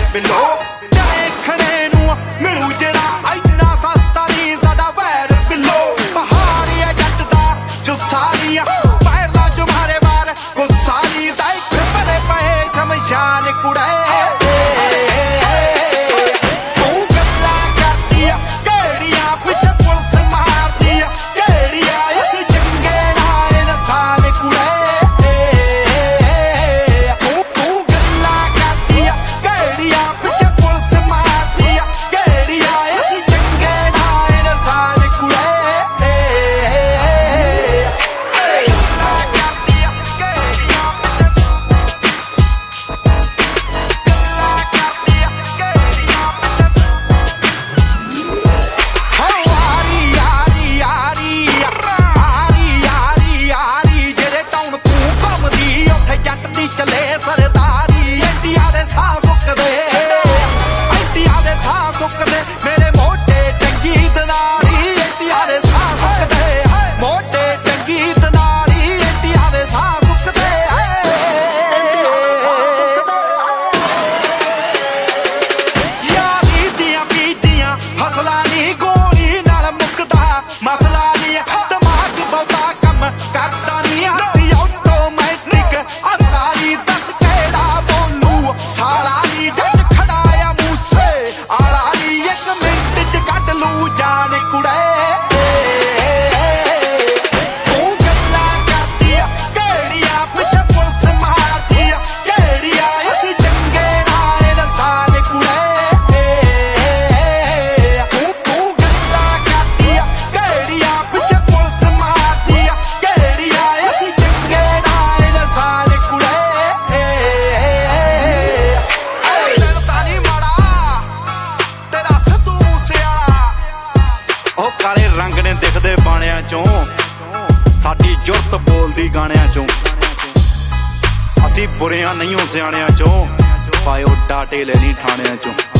Below देखने नू मिलू जेड़ा इतना सस्ता नहीं साडा वैर बिलो पहाड़ी है जट दा जो सारियां पैरना जो मारे बार गुस्साली दा इक भरे पे शमशान कुड़े काले रंग ने दिखदे बाणियां चों साडी जुरत बोलदी गाणियां चों असी बुरियां नहीं हो सियाणियां चों पायो डाटे लेनी ठाणियां चों।